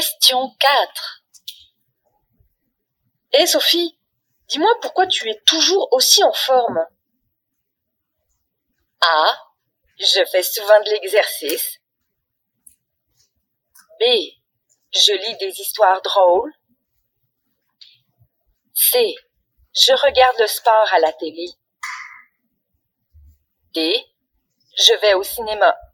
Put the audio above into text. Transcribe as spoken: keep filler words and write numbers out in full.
Question quatre. Hé Sophie, dis-moi pourquoi tu es toujours aussi en forme? A. Je fais souvent de l'exercice. B. Je lis des histoires drôles. C. Je regarde le sport à la télé. D. Je vais au cinéma.